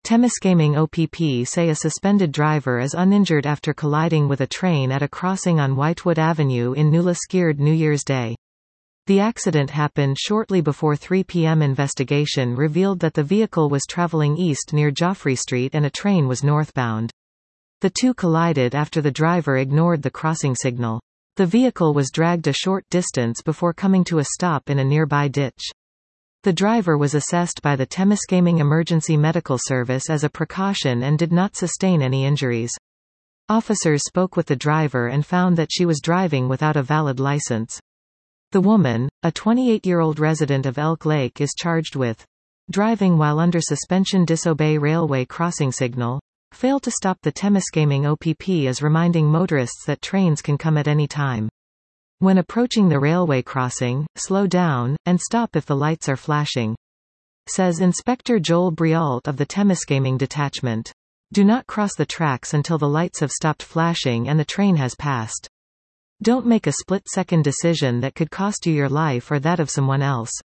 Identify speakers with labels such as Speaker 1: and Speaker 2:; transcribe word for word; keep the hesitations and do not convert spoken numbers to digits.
Speaker 1: Temiskaming O P P say a suspended driver is uninjured after colliding with a train at a crossing on Whitewood Avenue in Newlaskird New Year's Day. The accident happened shortly before three p m Investigation revealed that the vehicle was travelling east near Joffrey Street and a train was northbound. The two collided after the driver ignored the crossing signal. The vehicle was dragged a short distance before coming to a stop in a nearby ditch. The driver was assessed by the Temiskaming Emergency Medical Service as a precaution and did not sustain any injuries. Officers spoke with the driver and found that she was driving without a valid license. The woman, a twenty-eight-year-old resident of Elk Lake, is charged with driving while under suspension, disobey railway crossing signal, fail to stop. The Temiskaming O P P is reminding motorists that trains can come at any time. When approaching the railway crossing, slow down, and stop if the lights are flashing, says Inspector Joel Briault of the Temiskaming Detachment. Do not cross the tracks until the lights have stopped flashing and the train has passed. Don't make a split-second decision that could cost you your life or that of someone else.